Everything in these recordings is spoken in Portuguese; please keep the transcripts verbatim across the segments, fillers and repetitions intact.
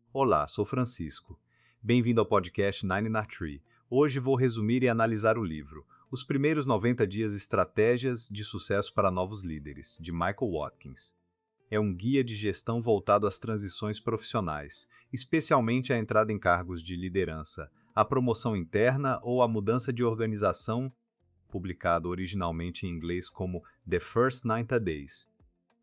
Olá, sou Francisco. Bem-vindo ao podcast Nine na Tree. Hoje vou resumir e analisar o livro Os Primeiros noventa Dias Estratégias de Sucesso para Novos Líderes, de Michael Watkins. É um guia de gestão voltado às transições profissionais, especialmente a entrada em cargos de liderança, a promoção interna ou a mudança de organização, publicado originalmente em inglês como The First ninety Days.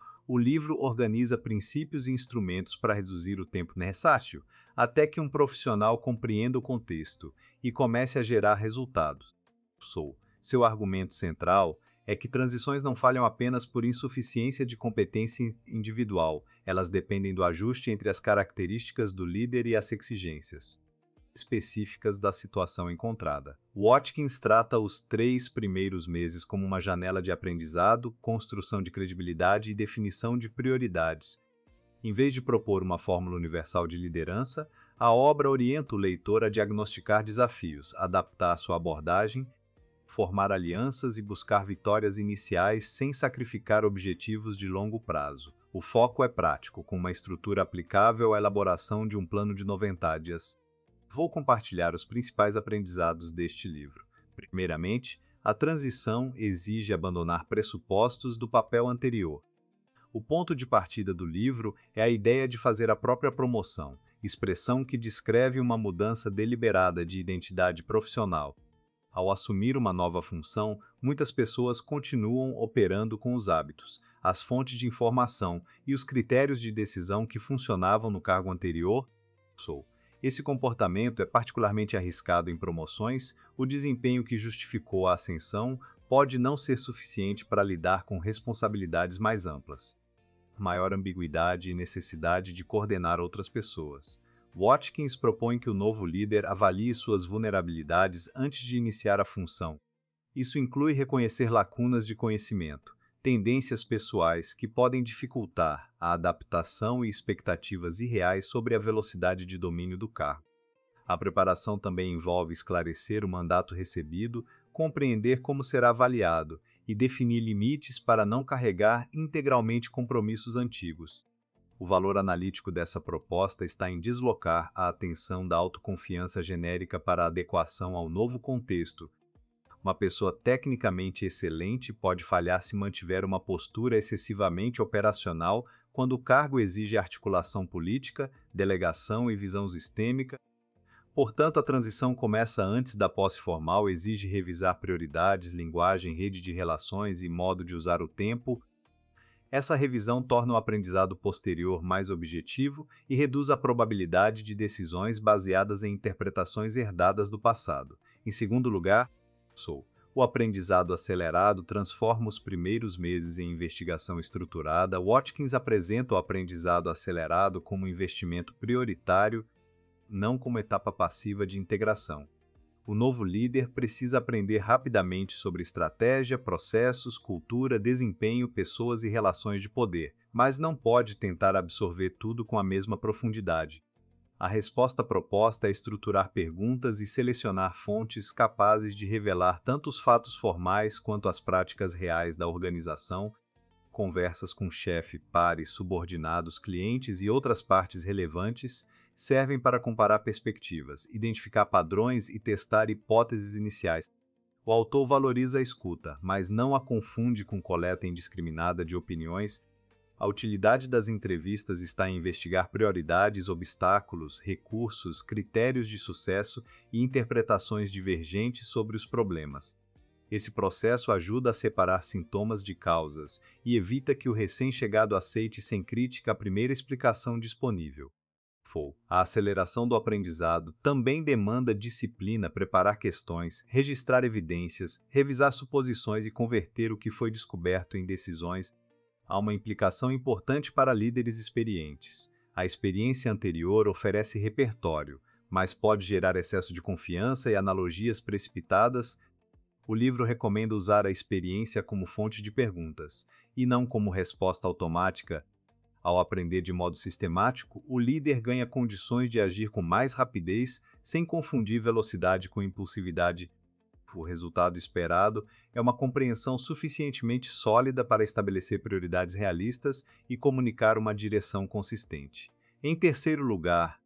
O livro organiza princípios e instrumentos para reduzir o tempo necessário até que um profissional compreenda o contexto e comece a gerar resultados. Sou. Seu argumento central é que transições não falham apenas por insuficiência de competência individual, elas dependem do ajuste entre as características do líder e as exigências específicas da situação encontrada. Watkins trata os três primeiros meses como uma janela de aprendizado, construção de credibilidade e definição de prioridades. Em vez de propor uma fórmula universal de liderança, a obra orienta o leitor a diagnosticar desafios, adaptar sua abordagem, formar alianças e buscar vitórias iniciais sem sacrificar objetivos de longo prazo. O foco é prático, com uma estrutura aplicável à elaboração de um plano de noventa dias. Vou compartilhar os principais aprendizados deste livro. Primeiramente, a transição exige abandonar pressupostos do papel anterior. O ponto de partida do livro é a ideia de fazer a própria promoção, expressão que descreve uma mudança deliberada de identidade profissional. Ao assumir uma nova função, muitas pessoas continuam operando com os hábitos, as fontes de informação e os critérios de decisão que funcionavam no cargo anterior. Sou. Esse comportamento é particularmente arriscado em promoções. O desempenho que justificou a ascensão pode não ser suficiente para lidar com responsabilidades mais amplas. Maior ambiguidade e necessidade de coordenar outras pessoas. Watkins propõe que o novo líder avalie suas vulnerabilidades antes de iniciar a função. Isso inclui reconhecer lacunas de conhecimento, tendências pessoais que podem dificultar a adaptação e expectativas irreais sobre a velocidade de domínio do cargo. A preparação também envolve esclarecer o mandato recebido, compreender como será avaliado e definir limites para não carregar integralmente compromissos antigos. O valor analítico dessa proposta está em deslocar a atenção da autoconfiança genérica para a adequação ao novo contexto. Uma pessoa tecnicamente excelente pode falhar se mantiver uma postura excessivamente operacional quando o cargo exige articulação política, delegação e visão sistêmica. Portanto, a transição começa antes da posse formal, exige revisar prioridades, linguagem, rede de relações e modo de usar o tempo. Essa revisão torna o aprendizado posterior mais objetivo e reduz a probabilidade de decisões baseadas em interpretações herdadas do passado. Em segundo lugar, Sou. O aprendizado acelerado transforma os primeiros meses em investigação estruturada. Watkins apresenta o aprendizado acelerado como um investimento prioritário, não como etapa passiva de integração. O novo líder precisa aprender rapidamente sobre estratégia, processos, cultura, desempenho, pessoas e relações de poder, mas não pode tentar absorver tudo com a mesma profundidade. A resposta proposta é estruturar perguntas e selecionar fontes capazes de revelar tanto os fatos formais quanto as práticas reais da organização. Conversas com chefe, pares, subordinados, clientes e outras partes relevantes servem para comparar perspectivas, identificar padrões e testar hipóteses iniciais. O autor valoriza a escuta, mas não a confunde com coleta indiscriminada de opiniões. A utilidade das entrevistas está em investigar prioridades, obstáculos, recursos, critérios de sucesso e interpretações divergentes sobre os problemas. Esse processo ajuda a separar sintomas de causas e evita que o recém-chegado aceite sem crítica a primeira explicação disponível. Fou. A aceleração do aprendizado também demanda disciplina, preparar questões, registrar evidências, revisar suposições e converter o que foi descoberto em decisões. Há uma implicação importante para líderes experientes. A experiência anterior oferece repertório, mas pode gerar excesso de confiança e analogias precipitadas. O livro recomenda usar a experiência como fonte de perguntas, e não como resposta automática. Ao aprender de modo sistemático, o líder ganha condições de agir com mais rapidez, sem confundir velocidade com impulsividade. O resultado esperado é uma compreensão suficientemente sólida para estabelecer prioridades realistas e comunicar uma direção consistente. Em terceiro lugar,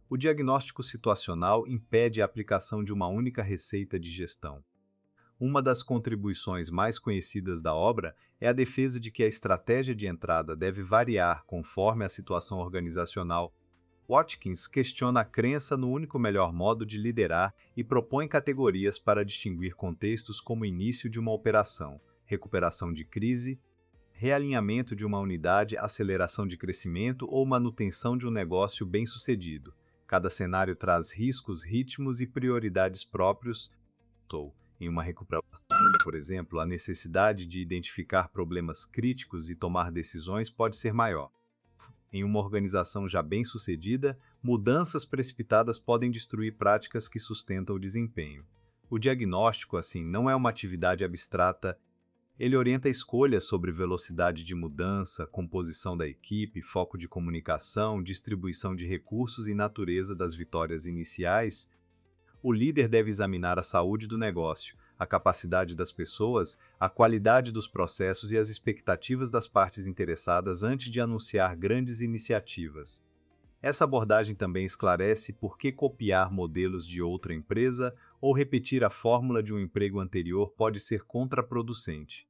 O diagnóstico situacional impede a aplicação de uma única receita de gestão. Uma das contribuições mais conhecidas da obra é a defesa de que a estratégia de entrada deve variar conforme a situação organizacional. Watkins questiona a crença no único melhor modo de liderar e propõe categorias para distinguir contextos como início de uma operação, recuperação de crise, realinhamento de uma unidade, aceleração de crescimento ou manutenção de um negócio bem-sucedido. Cada cenário traz riscos, ritmos e prioridades próprios. Em uma recuperação, por exemplo, a necessidade de identificar problemas críticos e tomar decisões pode ser maior. Em uma organização já bem-sucedida, mudanças precipitadas podem destruir práticas que sustentam o desempenho. O diagnóstico, assim, não é uma atividade abstrata. Ele orienta escolhas sobre velocidade de mudança, composição da equipe, foco de comunicação, distribuição de recursos e natureza das vitórias iniciais. O líder deve examinar a saúde do negócio, a capacidade das pessoas, a qualidade dos processos e as expectativas das partes interessadas antes de anunciar grandes iniciativas. Essa abordagem também esclarece por que copiar modelos de outra empresa ou repetir a fórmula de um emprego anterior pode ser contraproducente.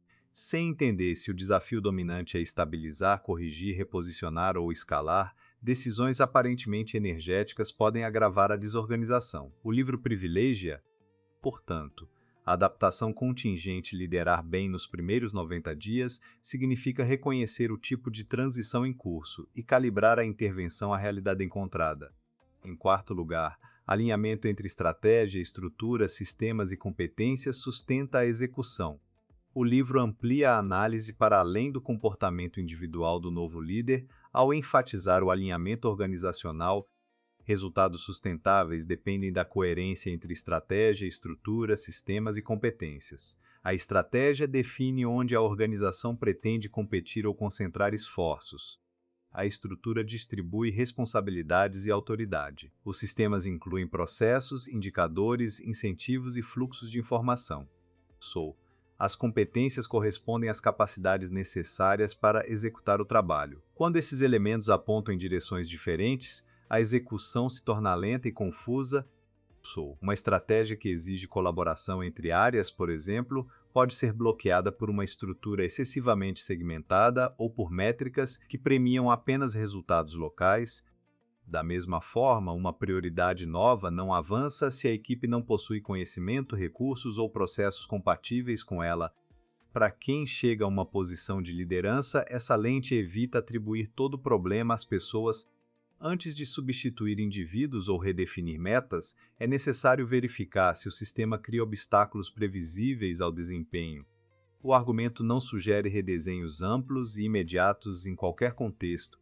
Sem entender se o desafio dominante é estabilizar, corrigir, reposicionar ou escalar, decisões aparentemente energéticas podem agravar a desorganização. O livro privilegia, portanto, a adaptação contingente. Liderar bem nos primeiros noventa dias significa reconhecer o tipo de transição em curso e calibrar a intervenção à realidade encontrada. Em quarto lugar, alinhamento entre estratégia, estrutura, sistemas e competências sustenta a execução. O livro amplia a análise para além do comportamento individual do novo líder ao enfatizar o alinhamento organizacional. Resultados sustentáveis dependem da coerência entre estratégia, estrutura, sistemas e competências. A estratégia define onde a organização pretende competir ou concentrar esforços. A estrutura distribui responsabilidades e autoridade. Os sistemas incluem processos, indicadores, incentivos e fluxos de informação. Sou. As competências correspondem às capacidades necessárias para executar o trabalho. Quando esses elementos apontam em direções diferentes, a execução se torna lenta e confusa. Uma estratégia que exige colaboração entre áreas, por exemplo, pode ser bloqueada por uma estrutura excessivamente segmentada ou por métricas que premiam apenas resultados locais. Da mesma forma, uma prioridade nova não avança se a equipe não possui conhecimento, recursos ou processos compatíveis com ela. Para quem chega a uma posição de liderança, essa lente evita atribuir todo o problema às pessoas. Antes de substituir indivíduos ou redefinir metas, é necessário verificar se o sistema cria obstáculos previsíveis ao desempenho. O argumento não sugere redesenhos amplos e imediatos em qualquer contexto.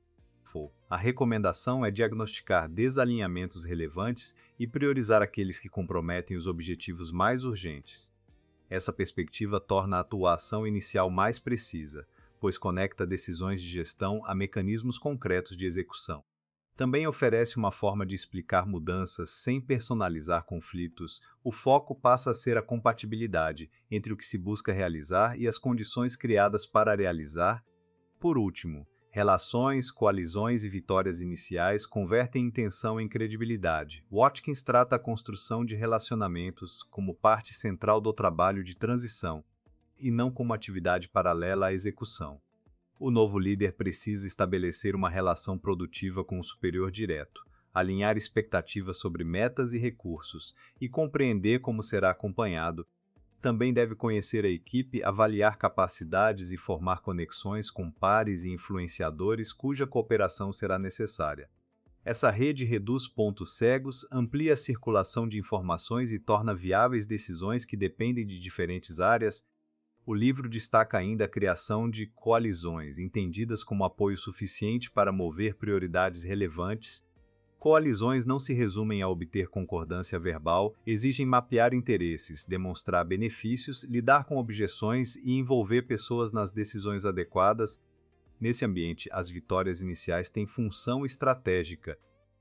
A recomendação é diagnosticar desalinhamentos relevantes e priorizar aqueles que comprometem os objetivos mais urgentes. Essa perspectiva torna a atuação inicial mais precisa, pois conecta decisões de gestão a mecanismos concretos de execução. Também oferece uma forma de explicar mudanças sem personalizar conflitos. O foco passa a ser a compatibilidade entre o que se busca realizar e as condições criadas para realizar. Por último, relações, coalizões e vitórias iniciais convertem intenção em credibilidade. Watkins trata a construção de relacionamentos como parte central do trabalho de transição, e não como atividade paralela à execução. O novo líder precisa estabelecer uma relação produtiva com o superior direto, alinhar expectativas sobre metas e recursos e compreender como será acompanhado. Também deve conhecer a equipe, avaliar capacidades e formar conexões com pares e influenciadores cuja cooperação será necessária. Essa rede reduz pontos cegos, amplia a circulação de informações e torna viáveis decisões que dependem de diferentes áreas. O livro destaca ainda a criação de coalizões, entendidas como apoio suficiente para mover prioridades relevantes. Coalizões não se resumem a obter concordância verbal, exigem mapear interesses, demonstrar benefícios, lidar com objeções e envolver pessoas nas decisões adequadas. Nesse ambiente, as vitórias iniciais têm função estratégica.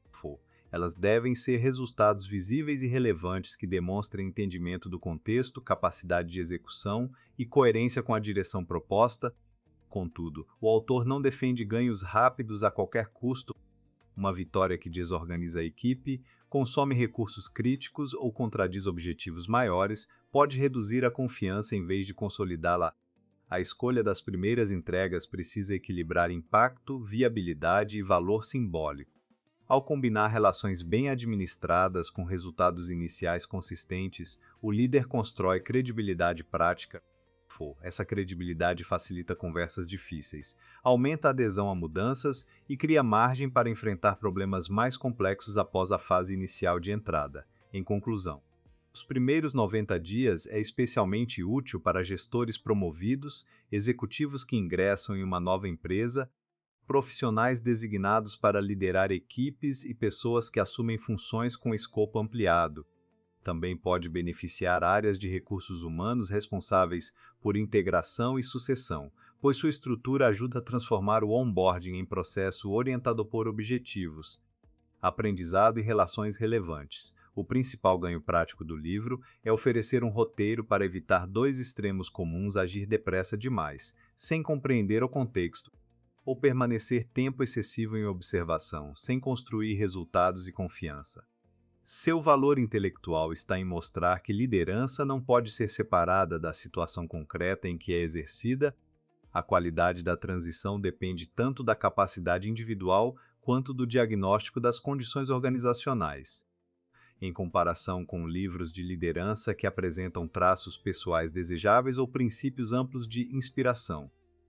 Elas devem ser resultados visíveis e relevantes que demonstrem entendimento do contexto, capacidade de execução e coerência com a direção proposta. Contudo, o autor não defende ganhos rápidos a qualquer custo. Uma vitória que desorganiza a equipe, consome recursos críticos ou contradiz objetivos maiores pode reduzir a confiança em vez de consolidá-la. A escolha das primeiras entregas precisa equilibrar impacto, viabilidade e valor simbólico. Ao combinar relações bem administradas com resultados iniciais consistentes, o líder constrói credibilidade prática. Essa credibilidade facilita conversas difíceis, aumenta a adesão a mudanças e cria margem para enfrentar problemas mais complexos após a fase inicial de entrada. Em conclusão, os primeiros noventa dias é especialmente útil para gestores promovidos, executivos que ingressam em uma nova empresa, profissionais designados para liderar equipes e pessoas que assumem funções com escopo ampliado. Também pode beneficiar áreas de recursos humanos responsáveis por integração e sucessão, pois sua estrutura ajuda a transformar o onboarding em processo orientado por objetivos, aprendizado e relações relevantes. O principal ganho prático do livro é oferecer um roteiro para evitar dois extremos comuns: agir depressa demais, sem compreender o contexto, ou permanecer tempo excessivo em observação, sem construir resultados e confiança. Seu valor intelectual está em mostrar que liderança não pode ser separada da situação concreta em que é exercida. A qualidade da transição depende tanto da capacidade individual quanto do diagnóstico das condições organizacionais. Em comparação com livros de liderança que apresentam traços pessoais desejáveis ou princípios amplos de inspiração,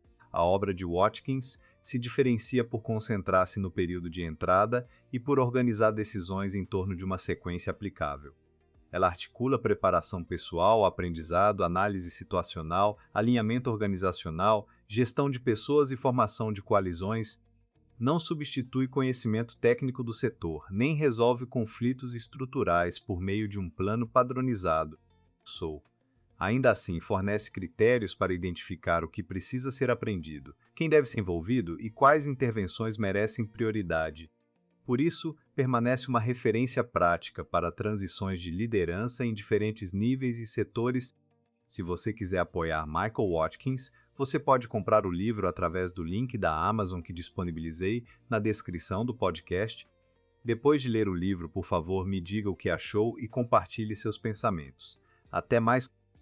a obra de Watkins se diferencia por concentrar-se no período de entrada e por organizar decisões em torno de uma sequência aplicável. Ela articula preparação pessoal, aprendizado, análise situacional, alinhamento organizacional, gestão de pessoas e formação de coalizões. Não substitui conhecimento técnico do setor, nem resolve conflitos estruturais por meio de um plano padronizado. Sou. Ainda assim, fornece critérios para identificar o que precisa ser aprendido, quem deve ser envolvido e quais intervenções merecem prioridade. Por isso, permanece uma referência prática para transições de liderança em diferentes níveis e setores. Se você quiser apoiar Michael Watkins, você pode comprar o livro através do link da Amazon que disponibilizei na descrição do podcast. Depois de ler o livro, por favor, me diga o que achou e compartilhe seus pensamentos. Até mais!